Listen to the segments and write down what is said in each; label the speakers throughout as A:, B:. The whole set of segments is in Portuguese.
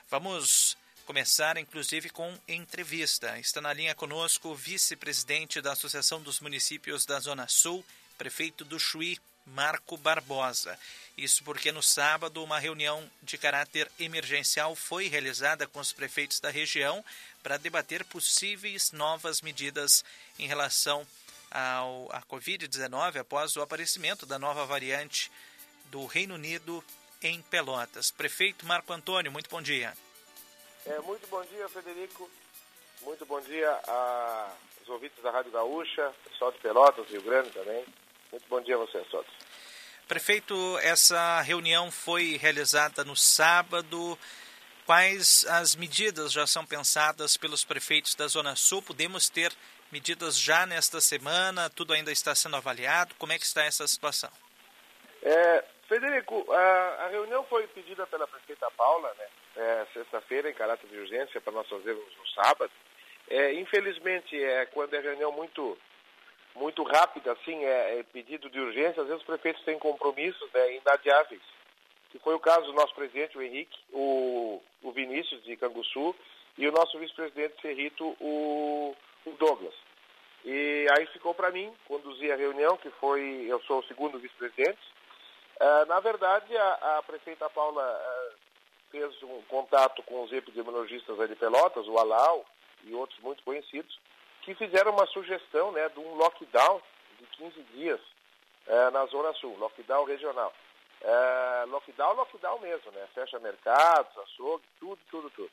A: Vamos começar, inclusive, com entrevista. Está na linha conosco o vice-presidente da Associação dos Municípios da Zona Sul, prefeito do Chuí, Marco Barbosa. Isso porque no sábado uma reunião de caráter emergencial foi realizada com os prefeitos da região para debater possíveis novas medidas em relação à Covid-19 após o aparecimento da nova variante do Reino Unido em Pelotas. Prefeito Marco Antônio, muito bom dia.
B: Muito bom dia, Frederico. Muito bom dia aos ouvintes da Rádio Gaúcha, pessoal de Pelotas, Rio Grande também. Muito bom dia a vocês todos.
A: Prefeito, essa reunião foi realizada no sábado. Quais as medidas já são pensadas pelos prefeitos da Zona Sul? Podemos ter medidas já nesta semana? Tudo ainda está sendo avaliado? Como é que está essa situação?
B: Frederico, a reunião foi pedida pela prefeita Paula, sexta-feira, em caráter de urgência, para nós fazermos no sábado. Infelizmente, quando é reunião muito rápida, assim, é pedido de urgência, às vezes os prefeitos têm compromissos inadiáveis, que foi o caso do nosso presidente, o Henrique, o Vinícius, de Canguçu, e o nosso vice-presidente Cerrito, o Douglas. E aí ficou para mim conduzir a reunião, eu sou o segundo vice-presidente. Na verdade, a prefeita Paula fez um contato com os epidemiologistas de Pelotas, o Alau e outros muito conhecidos, que fizeram uma sugestão de um lockdown de 15 dias na Zona Sul, lockdown regional. Lockdown mesmo, fecha mercados, açougue, tudo.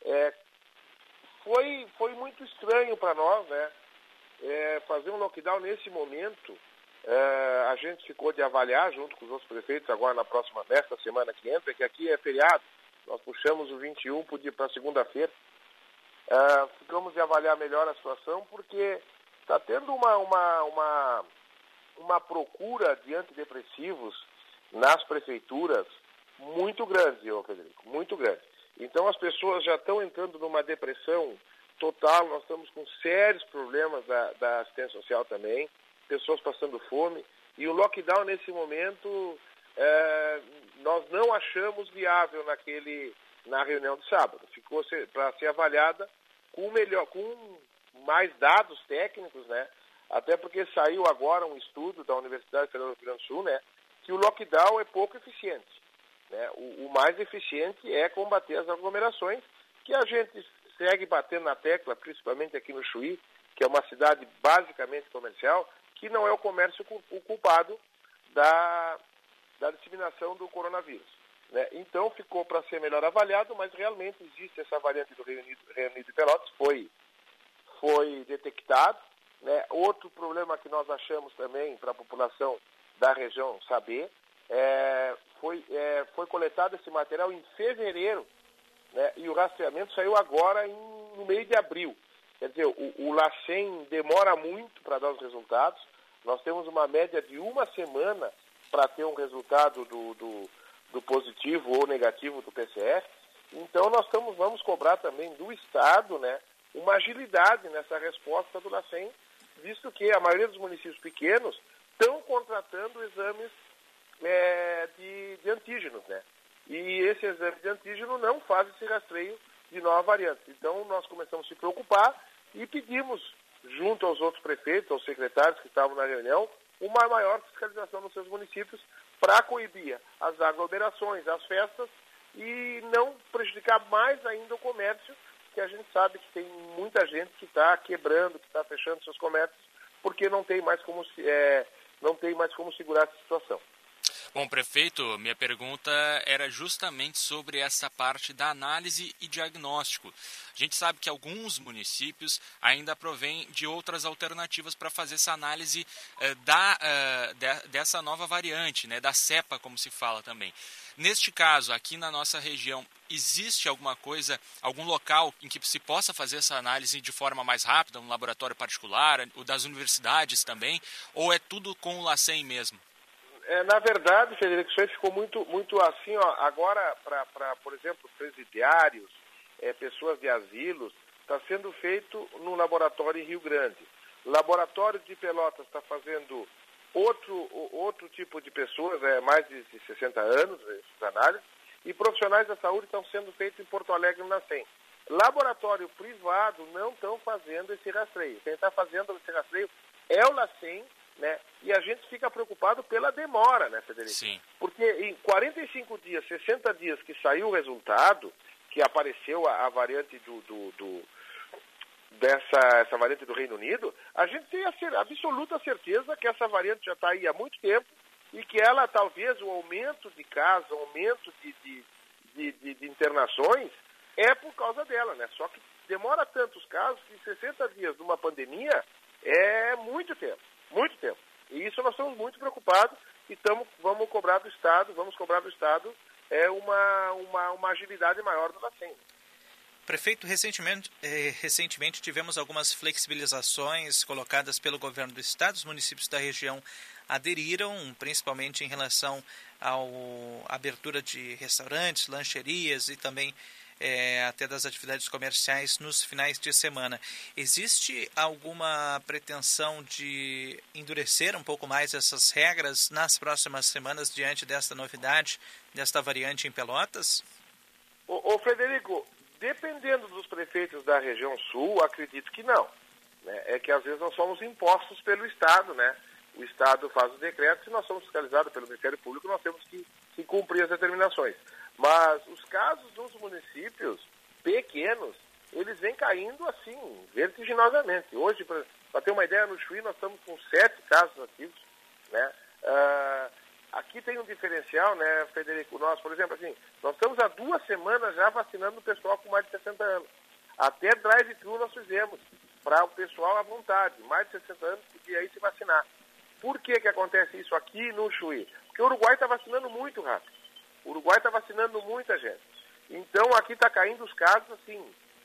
B: Foi muito estranho para nós, fazer um lockdown nesse momento. A gente ficou de avaliar junto com os outros prefeitos agora nesta semana que entra, que aqui é feriado, nós puxamos o 21 para segunda-feira. Ficamos de avaliar melhor a situação porque está tendo uma procura de antidepressivos nas prefeituras muito grande, Frederico, muito grande. Então as pessoas já estão entrando numa depressão total, nós estamos com sérios problemas da assistência social também, pessoas passando fome, e o lockdown nesse momento nós não achamos viável na reunião de sábado. Ficou para ser avaliada com mais dados técnicos, até porque saiu agora um estudo da Universidade Federal do Rio Grande do Sul, que o lockdown é pouco eficiente. O mais eficiente é combater as aglomerações, que a gente segue batendo na tecla, principalmente aqui no Chuí, que é uma cidade basicamente comercial, que não é o comércio o culpado da disseminação do coronavírus. Então ficou para ser melhor avaliado, mas realmente existe essa variante do Reino Unido de Pelotas, foi detectado. Outro problema que nós achamos também para a população da região saber, foi coletado esse material em fevereiro, e o rastreamento saiu agora no meio de abril. Quer dizer, o LACEN demora muito para dar os resultados. Nós temos uma média de uma semana para ter um resultado do positivo ou negativo do PCR. Então, vamos cobrar também do Estado uma agilidade nessa resposta do LACEN, visto que a maioria dos municípios pequenos estão contratando exames de antígenos, E esse exame de antígeno não faz esse rastreio de nova variante. Então, nós começamos a se preocupar e pedimos, junto aos outros prefeitos, aos secretários que estavam na reunião, uma maior fiscalização nos seus municípios para coibir as aglomerações, as festas e não prejudicar mais ainda o comércio, que a gente sabe que tem muita gente que está quebrando, que está fechando seus comércios, porque não tem mais como segurar essa situação.
C: Bom, prefeito, minha pergunta era justamente sobre essa parte da análise e diagnóstico. A gente sabe que alguns municípios ainda provêm de outras alternativas para fazer essa análise dessa nova variante, da cepa, como se fala também. Neste caso, aqui na nossa região, existe alguma coisa, algum local em que se possa fazer essa análise de forma mais rápida, um laboratório particular, o das universidades também, ou é tudo com o LACEN mesmo?
B: Na verdade, Frederico, isso aí ficou muito assim, agora, por exemplo, presidiários, pessoas de asilos, está sendo feito no laboratório em Rio Grande. O laboratório de Pelotas está fazendo outro tipo de pessoas, mais de 60 anos, essas análises, e profissionais da saúde estão sendo feitos em Porto Alegre, no LACEN. Laboratório privado não estão fazendo esse rastreio. Quem está fazendo esse rastreio é o LACEN, né? E a gente fica preocupado pela demora, né, Federico?
C: Sim.
B: Porque em 45 dias, 60 dias que saiu o resultado, que apareceu a variante essa variante do Reino Unido, a gente tem a absoluta certeza que essa variante já está aí há muito tempo e que ela, talvez, o aumento de casos, o aumento de internações, é por causa dela, né? Só que demora tantos casos que 60 dias de uma pandemia é muito tempo, muito tempo. E isso nós estamos muito preocupados e vamos cobrar do Estado uma agilidade maior do LACEN.
A: Prefeito, recentemente tivemos algumas flexibilizações colocadas pelo governo do Estado. Os municípios da região aderiram, principalmente em relação à abertura de restaurantes, lancherias e também até das atividades comerciais nos finais de semana. Existe alguma pretensão de endurecer um pouco mais essas regras nas próximas semanas diante desta novidade, desta variante em Pelotas?
B: Ô Frederico, dependendo dos prefeitos da região sul, acredito que não. Né? É que às vezes nós somos impostos pelo Estado, né? O Estado faz os decretos e nós somos fiscalizados pelo Ministério Público, nós temos que cumprir as determinações. Mas os casos dos municípios pequenos, eles vêm caindo assim, vertiginosamente. Hoje, para ter uma ideia, no Chuí nós estamos com 7 casos ativos, né? Aqui tem um diferencial, né, Federico? Nós, por exemplo, assim, nós estamos há 2 semanas já vacinando o pessoal com mais de 60 anos. Até drive-thru nós fizemos, para o pessoal à vontade, mais de 60 anos, podia ir se vacinar. Por que acontece isso aqui no Chuí? Porque o Uruguai está vacinando muito rápido. O Uruguai está vacinando muita gente. Então, aqui está caindo os casos, assim,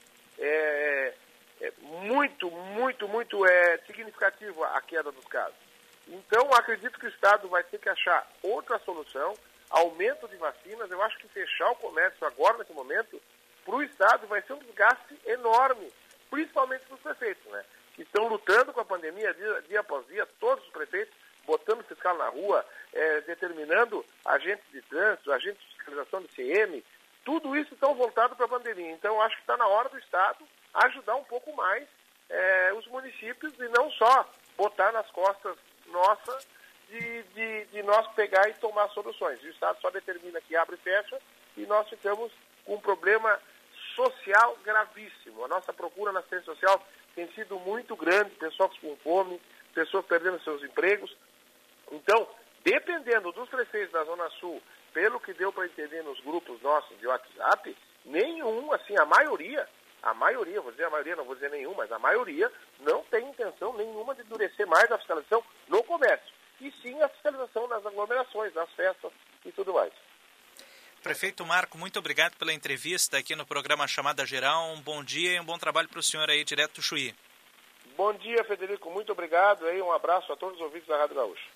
B: muito significativo a queda dos casos. Então, acredito que o Estado vai ter que achar outra solução, aumento de vacinas. Eu acho que fechar o comércio agora, nesse momento, para o Estado vai ser um desgaste enorme, principalmente para os prefeitos, né? Que estão lutando com a pandemia dia após dia, todos os prefeitos, botando fiscal na rua, determinando agentes de trânsito, agentes de fiscalização do CM, tudo isso estão voltado para a pandemia. Então, acho que está na hora do Estado ajudar um pouco mais os municípios e não só botar nas costas nossa de nós pegar e tomar soluções. O Estado só determina que abre e fecha e nós ficamos com um problema social gravíssimo. A nossa procura na assistência social tem sido muito grande, pessoas com fome, pessoas perdendo seus empregos. Então, dependendo dos prefeitos da Zona Sul, pelo que deu para entender nos grupos nossos de WhatsApp, nenhum, assim, a maioria, vou dizer a maioria, não vou dizer nenhum, mas a maioria não tem intenção nenhuma de endurecer mais a fiscalização no comércio, e sim a fiscalização nas aglomerações, nas festas e tudo mais.
A: Prefeito Marco, muito obrigado pela entrevista aqui no programa Chamada Geral. Um bom dia e um bom trabalho para o senhor aí, direto do Chuí.
B: Bom dia, Federico. Muito obrigado. Um abraço a todos os ouvintes da Rádio Gaúcha.